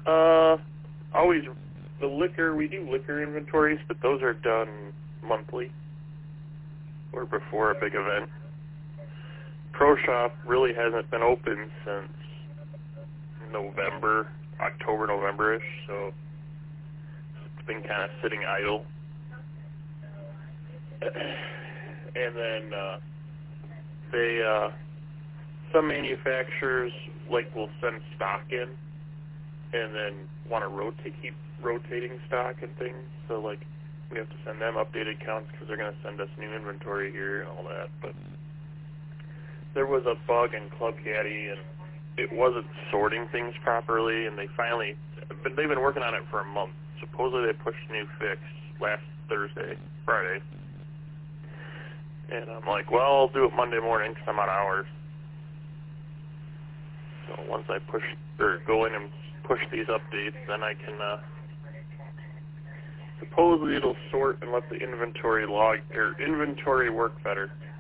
Always the liquor. We do liquor inventories, but those are done monthly or before a big event. Pro Shop really hasn't been open since October, November-ish, so it's been kind of sitting idle. And then some manufacturers will send stock in and then want to keep rotating stock and things. So we have to send them updated counts because they're going to send us new inventory here and all that. But there was a bug in Club Caddy, and it wasn't sorting things properly, and they've been working on it for a month. Supposedly they pushed a new fix last Friday. And I'm like, well, I'll do it Monday morning because I'm out of hours. So once I go in and push these updates, then I can, supposedly it'll sort and let the inventory work better.